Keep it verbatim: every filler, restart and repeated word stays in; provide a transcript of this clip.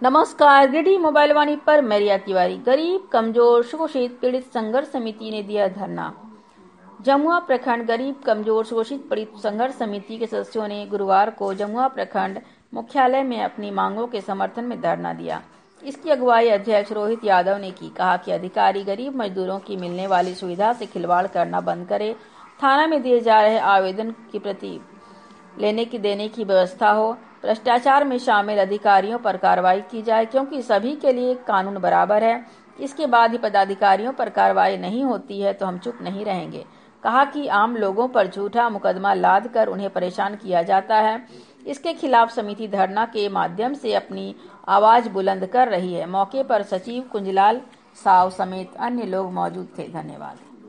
नमस्कार, गिरिडीह मोबाइल वाणी पर मैं रिया तिवारी। गरीब कमजोर शोषित पीड़ित संघर्ष समिति ने दिया धरना। जमुआ प्रखंड गरीब कमजोर शोषित पीड़ित संघर्ष समिति के सदस्यों ने गुरुवार को जमुआ प्रखंड मुख्यालय में अपनी मांगों के समर्थन में धरना दिया। इसकी अगुवाई अध्यक्ष रोहित यादव ने की। कहा कि अधिकारी गरीब मजदूरों की मिलने वाली सुविधा से खिलवाड़ करना बंद करे, थाना में दिए जा रहे आवेदन की प्रति लेने की देने की व्यवस्था हो, भ्रष्टाचार में शामिल अधिकारियों पर कार्रवाई की जाए क्योंकि सभी के लिए कानून बराबर है। इसके बाद ही पदाधिकारियों पर कार्रवाई नहीं होती है तो हम चुप नहीं रहेंगे। कहा कि आम लोगों पर झूठा मुकदमा लाद कर उन्हें परेशान किया जाता है। इसके खिलाफ समिति धरना के माध्यम से अपनी आवाज बुलंद कर रही है। मौके पर सचिव कुंजलाल साव समेत अन्य लोग मौजूद थे। धन्यवाद।